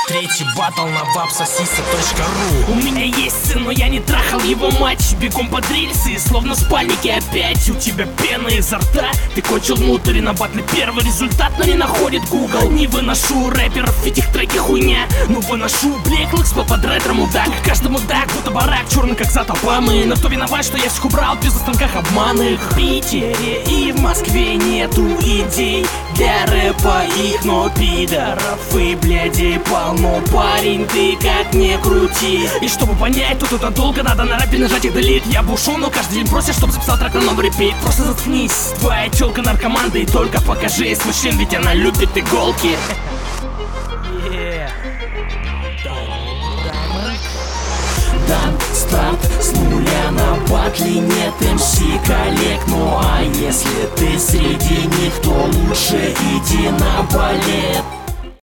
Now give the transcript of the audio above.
Третий батл на vapsosisa.ru. У меня есть сын, но я не трахал его мать. Бегом под рельсы, словно в спальнике опять. У тебя пена изо рта, ты кончил внутрь на батле. Первый результат, но не находит Google. Не выношу рэперов, этих треки хуйня. Но выношу блеклых под ретро мудак. Каждый мудак, будто барак, черный как зад Обамы. Но кто виноват, что я всех убрал без останках обманных? В Питере и в Москве нету идей для рэпа их, но пидоров и блядей полно. Парень, ты как не крути. И чтобы понять, тут это долго, надо на рэпе нажать и делит. Я бы ушел, но каждый день просят, чтобы записал трек на новый репит. Просто заткнись, твоя тёлка наркоманда, и только покажи с мужчин, ведь она любит иголки. Дан старт с нуля на батле, нет МС коллег. Ну а если ты среди них, то лучше иди на балет.